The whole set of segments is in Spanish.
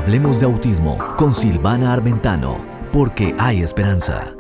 Hablemos de autismo con Silvana Armentano, porque hay esperanza.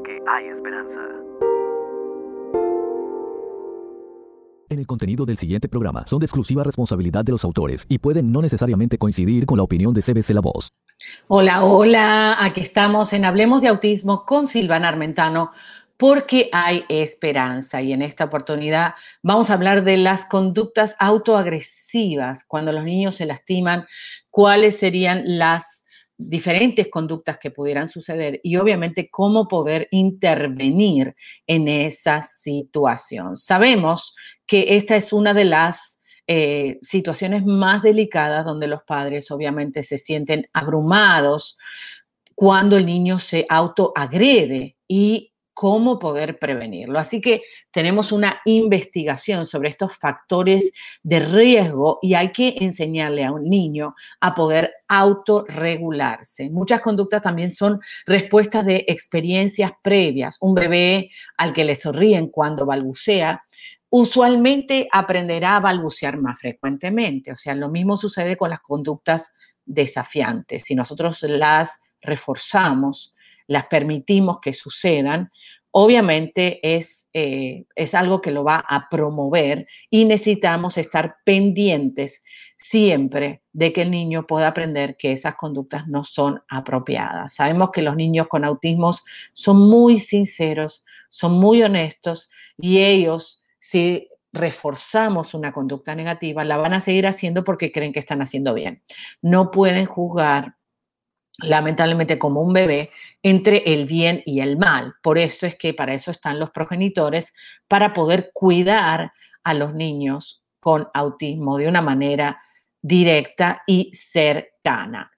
En el contenido del siguiente programa son de exclusiva responsabilidad de los autores y pueden no necesariamente coincidir con la opinión de CBC La Voz. Hola, hola, aquí estamos en Hablemos de Autismo con Silvana Armentano, porque hay esperanza. Y en esta oportunidad vamos a hablar de las conductas autoagresivas cuando los niños se lastiman, cuáles serían las diferentes conductas que pudieran suceder y obviamente cómo poder intervenir en esa situación. Sabemos que esta es una de las situaciones más delicadas donde los padres obviamente se sienten abrumados cuando el niño se autoagrede y cómo poder prevenirlo. Así que tenemos una investigación sobre estos factores de riesgo y hay que enseñarle a un niño a poder autorregularse. Muchas conductas también son respuestas de experiencias previas. Un bebé al que le sonríen cuando balbucea, usualmente aprenderá a balbucear más frecuentemente. O sea, lo mismo sucede con las conductas desafiantes. Si nosotros las reforzamos, las permitimos que sucedan, obviamente es algo que lo va a promover y necesitamos estar pendientes siempre de que el niño pueda aprender que esas conductas no son apropiadas. Sabemos que los niños con autismo son muy sinceros, son muy honestos y ellos, si reforzamos una conducta negativa, la van a seguir haciendo porque creen que están haciendo bien. No pueden juzgar, lamentablemente, como un bebé, entre el bien y el mal. Por eso es que para eso están los progenitores, para poder cuidar a los niños con autismo de una manera directa y cercana.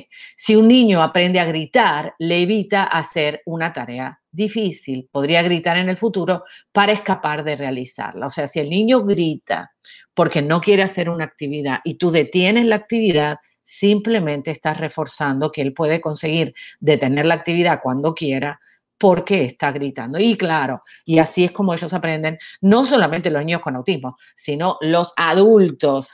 Si un niño aprende a gritar, le evita hacer una tarea difícil. Podría gritar en el futuro para escapar de realizarla. O sea, si el niño grita porque no quiere hacer una actividad y tú detienes la actividad, simplemente estás reforzando que él puede conseguir detener la actividad cuando quiera porque está gritando. Y claro, y así es como ellos aprenden, no solamente los niños con autismo, sino los adultos.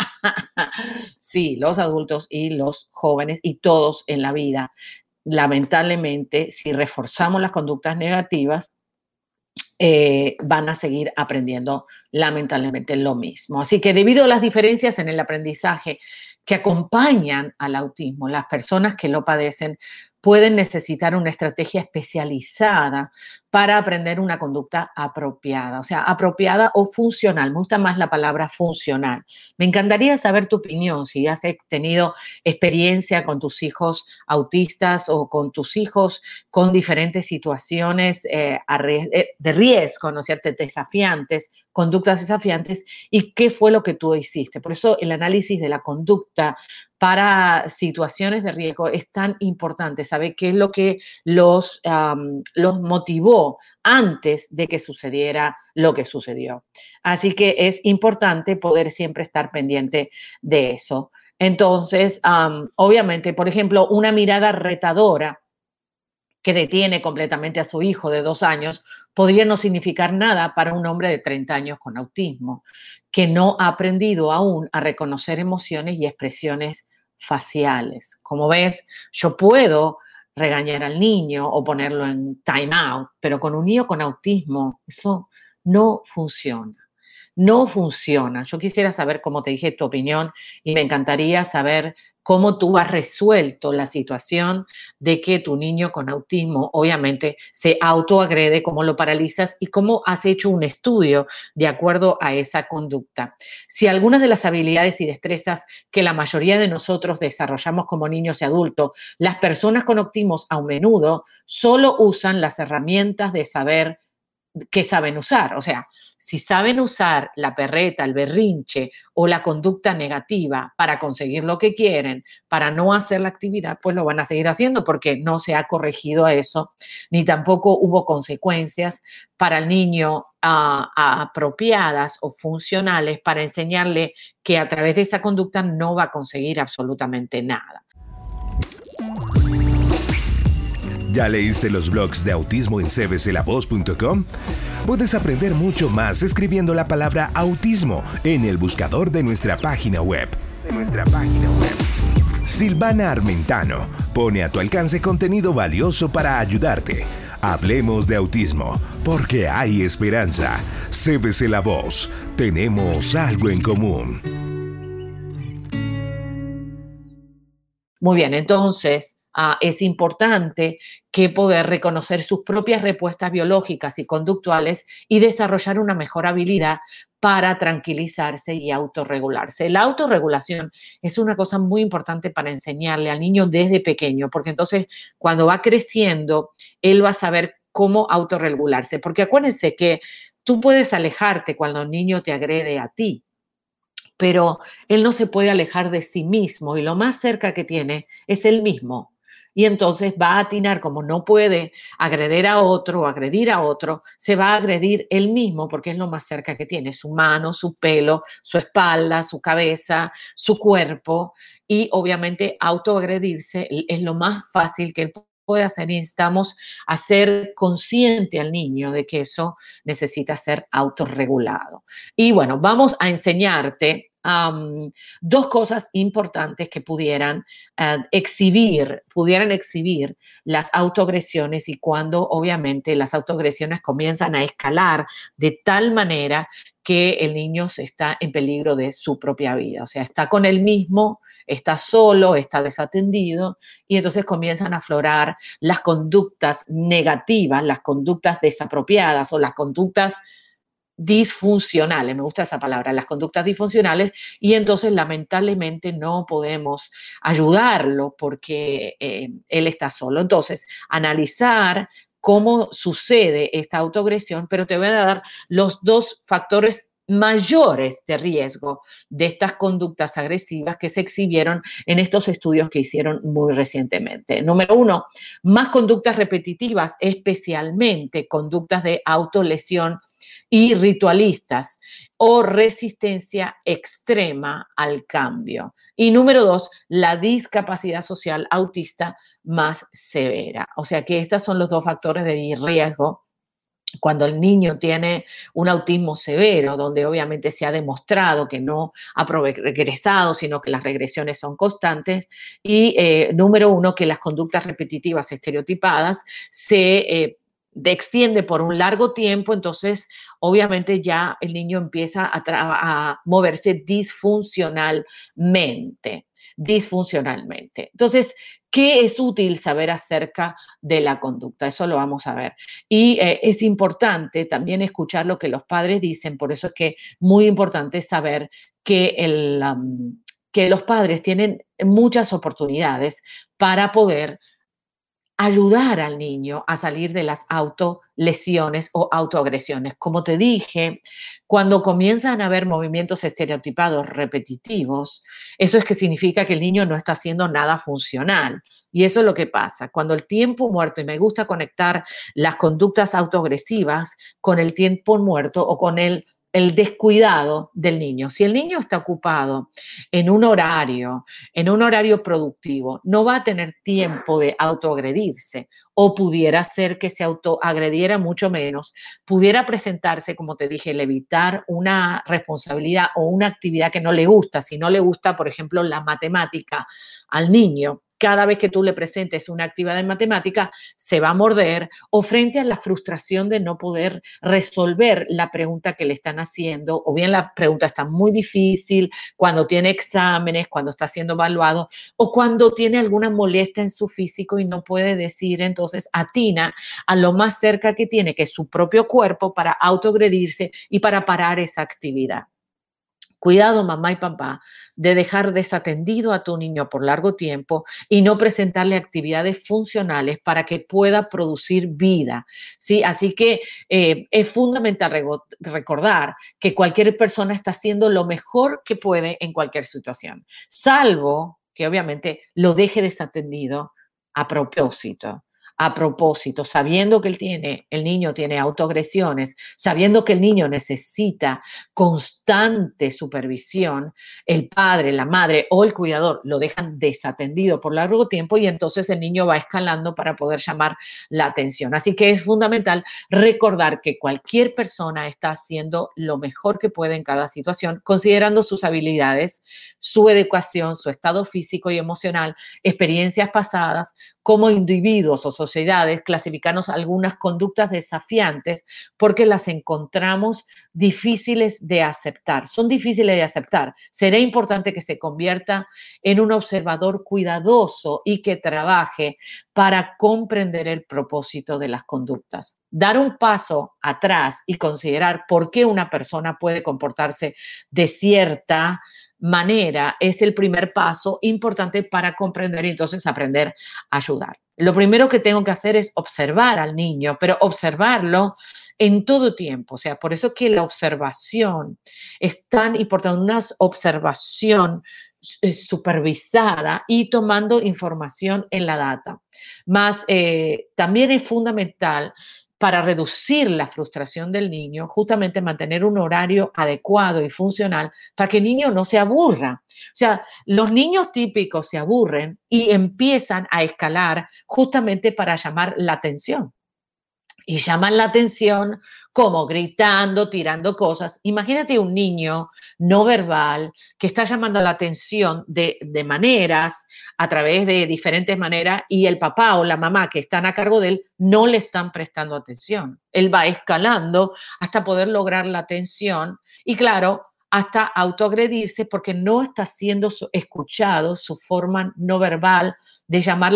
Sí, los adultos y los jóvenes y todos en la vida. Lamentablemente, si reforzamos las conductas negativas, van a seguir aprendiendo lamentablemente lo mismo. Así que debido a las diferencias en el aprendizaje que acompañan al autismo, las personas que lo padecen pueden necesitar una estrategia especializada para aprender una conducta apropiada, o sea, apropiada o funcional. Me gusta más la palabra funcional. Me encantaría saber tu opinión, si has tenido experiencia con tus hijos autistas o con tus hijos con diferentes situaciones de riesgo, ¿no es cierto?, desafiantes, conductas desafiantes, y qué fue lo que tú hiciste. Por eso el análisis de la conducta para situaciones de riesgo es tan importante, saber qué es lo que los motivó antes de que sucediera lo que sucedió. Así que es importante poder siempre estar pendiente de eso. Entonces, obviamente, por ejemplo, una mirada retadora que detiene completamente a su hijo de 2 años podría no significar nada para un hombre de 30 años con autismo, que no ha aprendido aún a reconocer emociones y expresiones faciales. Como ves, yo puedo regañar al niño o ponerlo en time out, pero con un niño con autismo eso no funciona. No funciona. Yo quisiera saber, como te dije, tu opinión y me encantaría saber cómo tú has resuelto la situación de que tu niño con autismo obviamente se autoagrede, cómo lo paralizas y cómo has hecho un estudio de acuerdo a esa conducta. Si algunas de las habilidades y destrezas que la mayoría de nosotros desarrollamos como niños y adultos, las personas con autismo a menudo solo usan las herramientas de saber que saben usar. O sea, si saben usar la perreta, el berrinche o la conducta negativa para conseguir lo que quieren, para no hacer la actividad, pues lo van a seguir haciendo porque no se ha corregido a eso, ni tampoco hubo consecuencias para el niño apropiadas o funcionales para enseñarle que a través de esa conducta no va a conseguir absolutamente nada. ¿Ya leíste los blogs de autismo en cbclavoz.com? Puedes aprender mucho más escribiendo la palabra autismo en el buscador de nuestra página web. Silvana Armentano pone a tu alcance contenido valioso para ayudarte. Hablemos de autismo, porque hay esperanza. CBC La Voz, tenemos algo en común. Muy bien, entonces es importante que poder reconocer sus propias respuestas biológicas y conductuales y desarrollar una mejor habilidad para tranquilizarse y autorregularse. La autorregulación es una cosa muy importante para enseñarle al niño desde pequeño, porque entonces cuando va creciendo, él va a saber cómo autorregularse. Porque acuérdense que tú puedes alejarte cuando el niño te agrede a ti, pero él no se puede alejar de sí mismo y lo más cerca que tiene es él mismo. Y entonces va a atinar, como no puede agredir a otro o agredir a otro, se va a agredir él mismo porque es lo más cerca que tiene, su mano, su pelo, su espalda, su cabeza, su cuerpo, y obviamente autoagredirse es lo más fácil que él puede hacer, y necesitamos hacer consciente al niño de que eso necesita ser autorregulado. Y bueno, vamos a enseñarte dos cosas importantes que pudieran exhibir las autoagresiones, y cuando obviamente las autoagresiones comienzan a escalar de tal manera que el niño está en peligro de su propia vida. O sea, está con él mismo, está solo, está desatendido, y entonces comienzan a aflorar las conductas negativas, las conductas desapropiadas o las conductas disfuncionales, me gusta esa palabra, las conductas disfuncionales, y entonces lamentablemente no podemos ayudarlo porque él está solo. Entonces, analizar cómo sucede esta autoagresión, pero te voy a dar los dos factores mayores de riesgo de estas conductas agresivas que se exhibieron en estos estudios que hicieron muy recientemente. Número uno, más conductas repetitivas, especialmente conductas de autolesión y ritualistas, o resistencia extrema al cambio. Y número dos, la discapacidad social autista más severa. O sea que estos son los dos factores de riesgo cuando el niño tiene un autismo severo, donde obviamente se ha demostrado que no ha regresado, sino que las regresiones son constantes. Y número uno, que las conductas repetitivas estereotipadas se extiende por un largo tiempo, entonces obviamente ya el niño empieza a moverse disfuncionalmente. Entonces, ¿qué es útil saber acerca de la conducta? Eso lo vamos a ver. Y es importante también escuchar lo que los padres dicen, por eso es que muy importante saber que, que los padres tienen muchas oportunidades para poder ayudar al niño a salir de las autolesiones o autoagresiones. Como te dije, cuando comienzan a haber movimientos estereotipados repetitivos, eso es que significa que el niño no está haciendo nada funcional. Y eso es lo que pasa. Cuando el tiempo muerto, y me gusta conectar las conductas autoagresivas con el tiempo muerto o con el descuidado del niño. Si el niño está ocupado en un horario productivo, no va a tener tiempo de autoagredirse, o pudiera ser que se autoagrediera mucho menos, pudiera presentarse, como te dije, el evitar una responsabilidad o una actividad que no le gusta. Si no le gusta, por ejemplo, la matemática al niño, cada vez que tú le presentes una actividad de matemática, se va a morder, o frente a la frustración de no poder resolver la pregunta que le están haciendo, o bien la pregunta está muy difícil, cuando tiene exámenes, cuando está siendo evaluado, o cuando tiene alguna molestia en su físico y no puede decir, entonces atina a lo más cerca que tiene, que es su propio cuerpo, para autoagredirse y para parar esa actividad. Cuidado, mamá y papá, de dejar desatendido a tu niño por largo tiempo y no presentarle actividades funcionales para que pueda producir vida, ¿sí? Así que es fundamental recordar que cualquier persona está haciendo lo mejor que puede en cualquier situación, salvo que obviamente lo deje desatendido a propósito. a propósito, sabiendo que el niño tiene autoagresiones, sabiendo que el niño necesita constante supervisión, el padre, la madre o el cuidador lo dejan desatendido por largo tiempo y entonces el niño va escalando para poder llamar la atención. Así que es fundamental recordar que cualquier persona está haciendo lo mejor que puede en cada situación, considerando sus habilidades, su educación, su estado físico y emocional, experiencias pasadas. Como individuos o sociedades, clasificamos algunas conductas desafiantes porque las encontramos difíciles de aceptar. Son difíciles de aceptar. Será importante que se convierta en un observador cuidadoso y que trabaje para comprender el propósito de las conductas. Dar un paso atrás y considerar por qué una persona puede comportarse de cierta manera es el primer paso importante para comprender y entonces aprender a ayudar. Lo primero que tengo que hacer es observar al niño, pero observarlo en todo tiempo. O sea, por eso que la observación es tan importante, una observación supervisada y tomando información en la data. Más también es fundamental para reducir la frustración del niño, justamente mantener un horario adecuado y funcional para que el niño no se aburra. O sea, los niños típicos se aburren y empiezan a escalar justamente para llamar la atención. Y llaman la atención como gritando, tirando cosas. Imagínate un niño no verbal que está llamando la atención de maneras, a través de diferentes maneras, y el papá o la mamá que están a cargo de él no le están prestando atención. Él va escalando hasta poder lograr la atención y, claro, hasta autoagredirse porque no está siendo escuchado su forma no verbal de llamar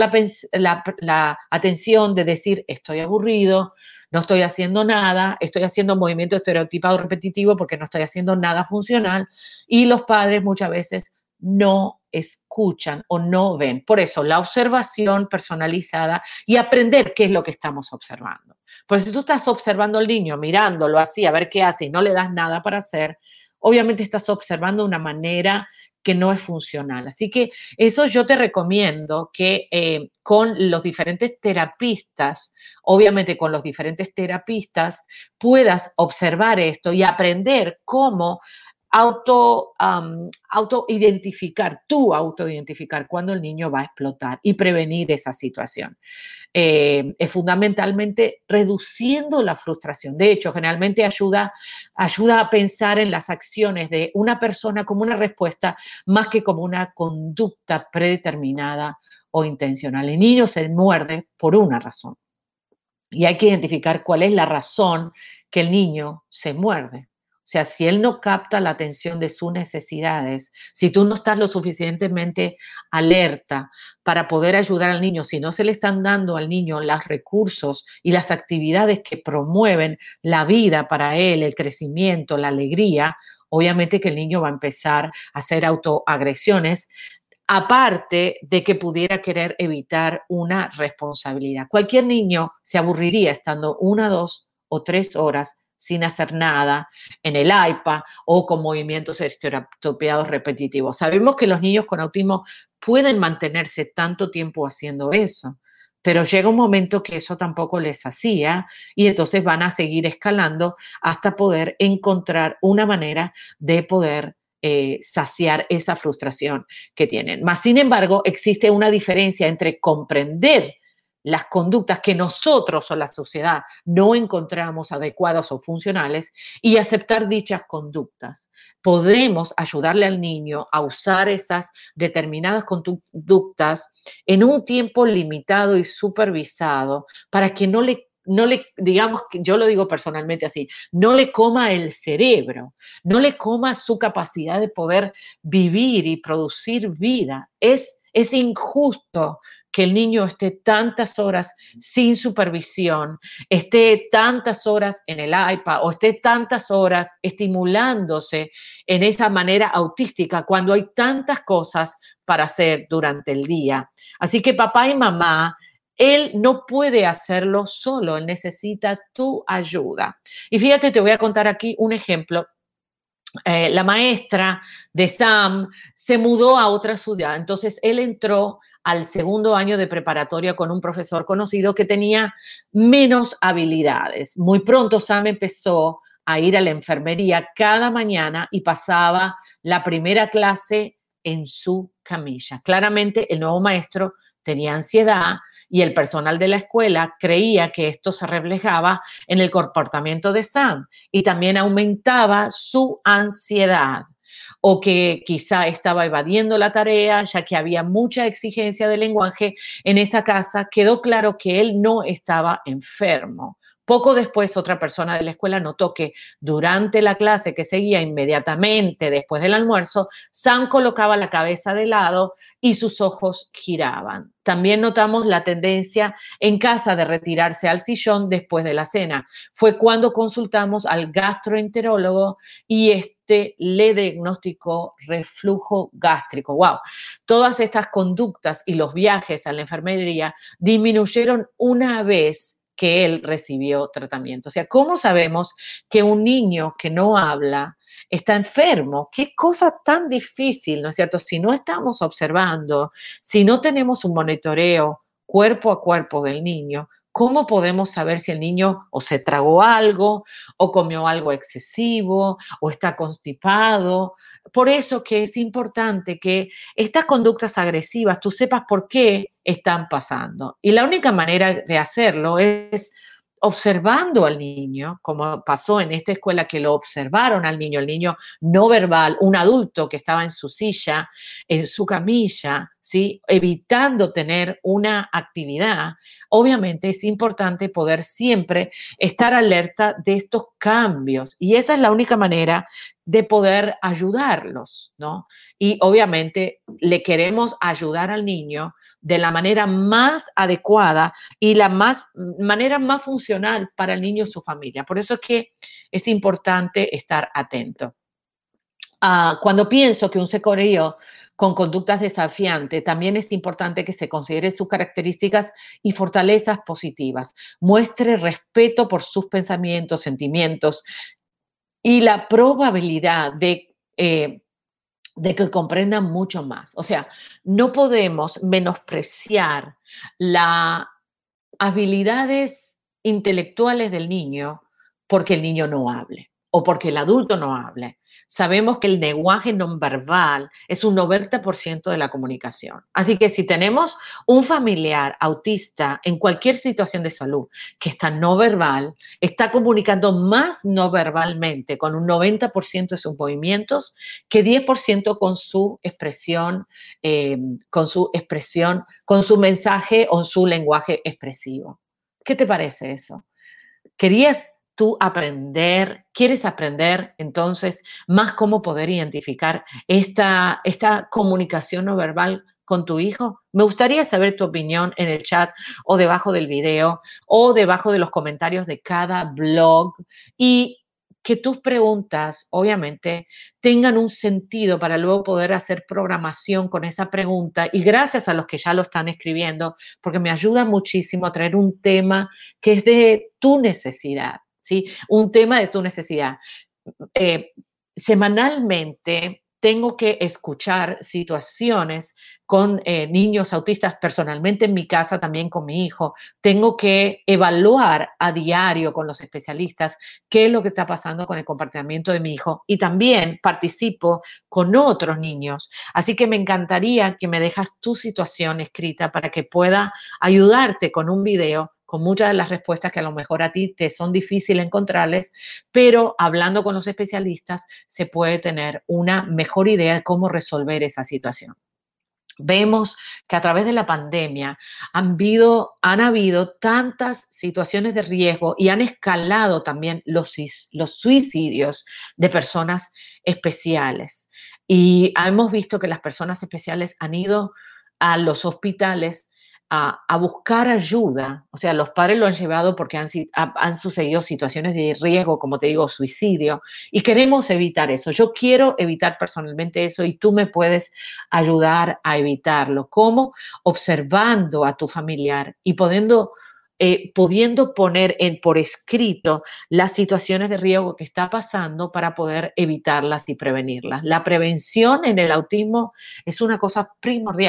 la atención, de decir estoy aburrido, no estoy haciendo nada, estoy haciendo movimiento estereotipado repetitivo porque no estoy haciendo nada funcional, y los padres muchas veces no escuchan o no ven. Por eso, la observación personalizada y aprender qué es lo que estamos observando. Porque si tú estás observando al niño, mirándolo así, a ver qué hace y no le das nada para hacer, obviamente estás observando de una manera que no es funcional. Así que eso yo te recomiendo que con los diferentes terapistas, obviamente con los diferentes terapistas, puedas observar esto y aprender cómo autoidentificar cuando el niño va a explotar y prevenir esa situación. Es fundamentalmente reduciendo la frustración. De hecho, generalmente ayuda a pensar en las acciones de una persona como una respuesta más que como una conducta predeterminada o intencional. El niño se muerde por una razón y hay que identificar cuál es la razón que el niño se muerde. O sea, si él no capta la atención de sus necesidades, si tú no estás lo suficientemente alerta para poder ayudar al niño, si no se le están dando al niño los recursos y las actividades que promueven la vida para él, el crecimiento, la alegría, obviamente que el niño va a empezar a hacer autoagresiones, aparte de que pudiera querer evitar una responsabilidad. Cualquier niño se aburriría estando 1, 2 o 3 horas sin hacer nada en el iPad o con movimientos estereotipados repetitivos. Sabemos que los niños con autismo pueden mantenerse tanto tiempo haciendo eso, pero llega un momento que eso tampoco les hacía y entonces van a seguir escalando hasta poder encontrar una manera de poder saciar esa frustración que tienen. Más sin embargo, existe una diferencia entre comprender las conductas que nosotros o la sociedad no encontramos adecuadas o funcionales y aceptar dichas conductas. Podemos ayudarle al niño a usar esas determinadas conductas en un tiempo limitado y supervisado para que no le, digamos, yo lo digo personalmente así, no le coma el cerebro, no le coma su capacidad de poder vivir y producir vida. Es injusto que el niño esté tantas horas sin supervisión, esté tantas horas en el iPad o esté tantas horas estimulándose en esa manera autística cuando hay tantas cosas para hacer durante el día. Así que papá y mamá, él no puede hacerlo solo, él necesita tu ayuda. Y fíjate, te voy a contar aquí un ejemplo. La maestra de Sam se mudó a otra ciudad, entonces él entró al segundo año de preparatoria con un profesor conocido que tenía menos habilidades. Muy pronto Sam empezó a ir a la enfermería cada mañana y pasaba la primera clase en su camilla. Claramente el nuevo maestro tenía ansiedad y el personal de la escuela creía que esto se reflejaba en el comportamiento de Sam y también aumentaba su ansiedad, o que quizá estaba evadiendo la tarea, ya que había mucha exigencia de lenguaje en esa casa. Quedó claro que él no estaba enfermo. Poco después, otra persona de la escuela notó que durante la clase que seguía inmediatamente después del almuerzo, Sam colocaba la cabeza de lado y sus ojos giraban. También notamos la tendencia en casa de retirarse al sillón después de la cena. Fue cuando consultamos al gastroenterólogo y le diagnosticó reflujo gástrico. ¡Wow! Todas estas conductas y los viajes a la enfermería disminuyeron una vez que él recibió tratamiento. O sea, ¿cómo sabemos que un niño que no habla está enfermo? Qué cosa tan difícil, ¿no es cierto? Si no estamos observando, si no tenemos un monitoreo cuerpo a cuerpo del niño, ¿cómo podemos saber si el niño o se tragó algo, o comió algo excesivo, o está constipado? Por eso que es importante que estas conductas agresivas tú sepas por qué están pasando. Y la única manera de hacerlo es observando al niño, como pasó en esta escuela, que lo observaron al niño, el niño no verbal, un adulto que estaba en su silla, en su camilla, ¿sí? Evitando tener una actividad. Obviamente es importante poder siempre estar alerta de estos cambios, y esa es la única manera de poder ayudarlos, ¿no? Y obviamente le queremos ayudar al niño de la manera más adecuada y la manera más funcional para el niño y su familia. Por eso es que es importante estar atento. Cuando pienso que un secorío con conductas desafiantes, también es importante que se considere sus características y fortalezas positivas. Muestre respeto por sus pensamientos, sentimientos y la probabilidad de que comprendan mucho más. O sea, no podemos menospreciar las habilidades intelectuales del niño porque el niño no hable o porque el adulto no hable. Sabemos que el lenguaje no verbal es un 90% de la comunicación. Así que si tenemos un familiar autista en cualquier situación de salud que está no verbal, está comunicando más no verbalmente con un 90% de sus movimientos que 10% con su expresión, con su mensaje o su lenguaje expresivo. ¿Qué te parece eso? ¿Querías tú aprender? ¿Quieres aprender entonces más cómo poder identificar esta comunicación no verbal con tu hijo? Me gustaría saber tu opinión en el chat o debajo del video o debajo de los comentarios de cada blog, y que tus preguntas, obviamente, tengan un sentido para luego poder hacer programación con esa pregunta. Y gracias a los que ya lo están escribiendo, porque me ayuda muchísimo a traer un tema que es de tu necesidad, ¿sí? Un tema de tu necesidad. Semanalmente tengo que escuchar situaciones con niños autistas, personalmente en mi casa, también con mi hijo. Tengo que evaluar a diario con los especialistas qué es lo que está pasando con el comportamiento de mi hijo, y también participo con otros niños. Así que me encantaría que me dejas tu situación escrita para que pueda ayudarte con un video con muchas de las respuestas que a lo mejor a ti te son difíciles encontrarles, pero hablando con los especialistas se puede tener una mejor idea de cómo resolver esa situación. Vemos que a través de la pandemia han habido tantas situaciones de riesgo y han escalado también los suicidios de personas especiales. Y hemos visto que las personas especiales han ido a los hospitales a buscar ayuda. O sea, los padres lo han llevado porque han sucedido situaciones de riesgo, como te digo, suicidio, y queremos evitar eso. Yo quiero evitar personalmente eso, y tú me puedes ayudar a evitarlo. ¿Cómo? Observando a tu familiar y pudiendo poner por escrito las situaciones de riesgo que está pasando para poder evitarlas y prevenirlas. La prevención en el autismo es una cosa primordial.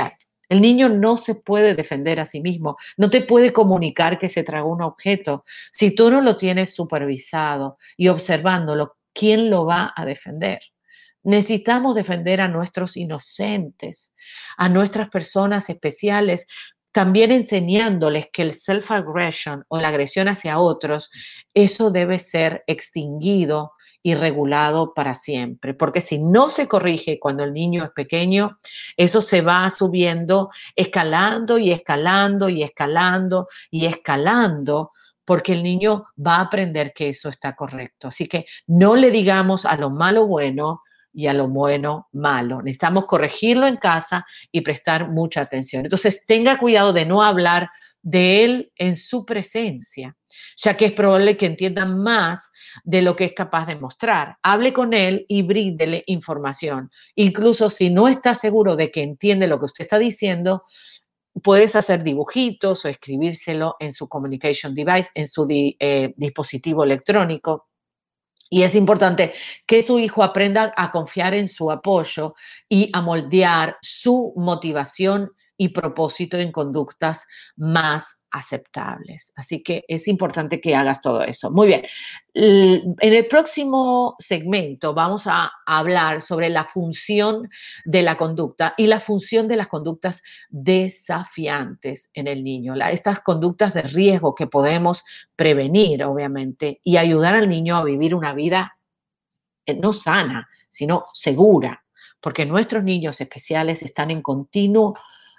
El niño no se puede defender a sí mismo, no te puede comunicar que se tragó un objeto. Si tú no lo tienes supervisado y observándolo, ¿quién lo va a defender? Necesitamos defender a nuestros inocentes, a nuestras personas especiales, también enseñándoles que el self-aggression o la agresión hacia otros, eso debe ser extinguido y regulado para siempre, porque si no se corrige cuando el niño es pequeño, eso se va subiendo, escalando y escalando y escalando y escalando, porque el niño va a aprender que eso está correcto. Así que no le digamos a lo malo bueno y a lo bueno malo. Necesitamos corregirlo en casa y prestar mucha atención. Entonces, tenga cuidado de no hablar de él en su presencia, ya que es probable que entienda más de lo que es capaz de mostrar. Hable con él y bríndele información. Incluso si no está seguro de que entiende lo que usted está diciendo, puedes hacer dibujitos o escribírselo en su communication device, en su dispositivo electrónico. Y es importante que su hijo aprenda a confiar en su apoyo y a moldear su motivación y propósito en conductas más aceptables. Así que es importante que hagas todo eso. Muy bien. En el próximo segmento vamos a hablar sobre la función de la conducta y la función de las conductas desafiantes en el niño. Estas conductas de riesgo que podemos prevenir, obviamente, y ayudar al niño a vivir una vida no sana, sino segura, porque nuestros niños especiales están en continuo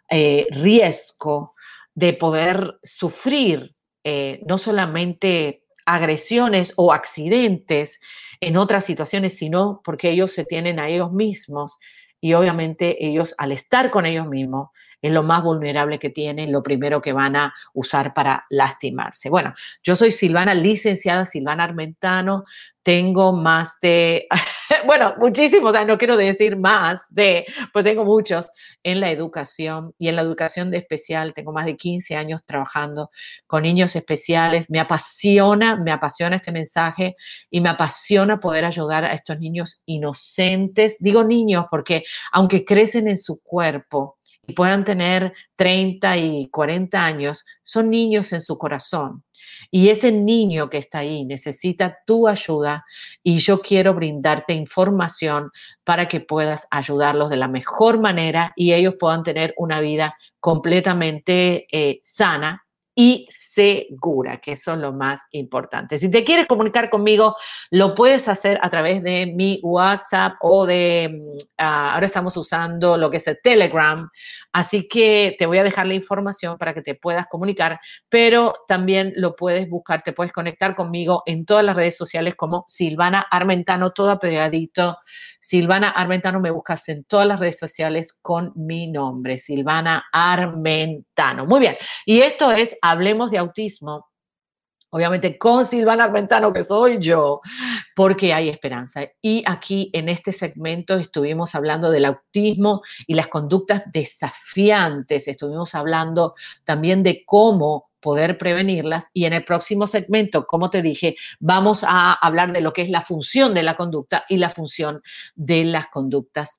riesgo de poder sufrir no solamente agresiones o accidentes en otras situaciones, sino porque ellos se tienen a ellos mismos y obviamente ellos, al estar con ellos mismos, es lo más vulnerable que tienen, lo primero que van a usar para lastimarse. Bueno, yo soy Silvana, licenciada Silvana Armentano, tengo más de, bueno, muchísimos, o sea, no quiero decir más de, pues tengo muchos en la educación y en la educación de especial, tengo más de 15 años trabajando con niños especiales, me apasiona este mensaje y me apasiona poder ayudar a estos niños inocentes, digo niños porque aunque crecen en su cuerpo, y puedan tener 30 y 40 años, son niños en su corazón. Y ese niño que está ahí necesita tu ayuda y yo quiero brindarte información para que puedas ayudarlos de la mejor manera y ellos puedan tener una vida completamente sana y segura, que eso es lo más importante. Si te quieres comunicar conmigo, lo puedes hacer a través de mi WhatsApp o de, ahora estamos usando lo que es el Telegram, así que te voy a dejar la información para que te puedas comunicar, pero también lo puedes buscar, te puedes conectar conmigo en todas las redes sociales como Silvana Armentano, todo pegadito. Silvana Armentano, me buscas en todas las redes sociales con mi nombre, Silvana Armentano. Muy bien, y esto es Hablemos de Autismo, obviamente con Silvana Armentano, que soy yo, porque hay esperanza. Y aquí en este segmento estuvimos hablando del autismo y las conductas desafiantes, estuvimos hablando también de cómo poder prevenirlas y en el próximo segmento, como te dije, vamos a hablar de lo que es la función de la conducta y la función de las conductas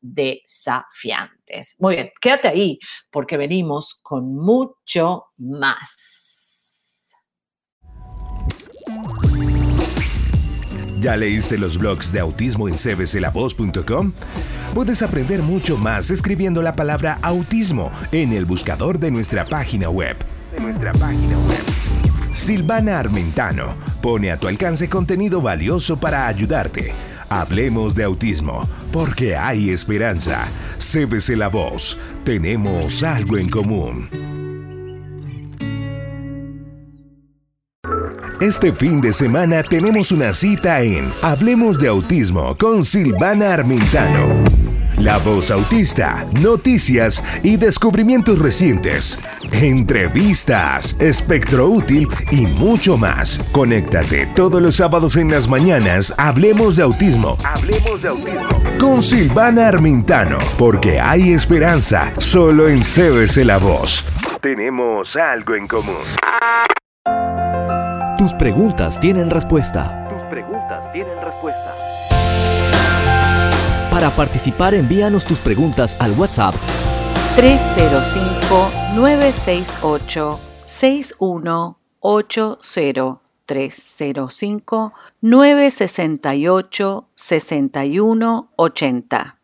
desafiantes. Muy bien, quédate ahí porque venimos con mucho más. ¿Ya leíste los blogs de autismo en cbclavoz.com? Puedes aprender mucho más escribiendo la palabra autismo en el buscador de nuestra página web. Silvana Armentano pone a tu alcance contenido valioso para ayudarte. Hablemos de autismo, porque hay esperanza. CBC La Voz, tenemos algo en común. Este fin de semana tenemos una cita en Hablemos de Autismo con Silvana Armentano. La voz autista, noticias y descubrimientos recientes, entrevistas, espectro útil y mucho más. Conéctate todos los sábados en las mañanas. Hablemos de Autismo. Con Silvana Armentano, porque hay esperanza solo en CBC La Voz. Tenemos algo en común. Tus preguntas tienen respuesta. Para participar, envíanos tus preguntas al WhatsApp 305-968-6180. 305-968-6180.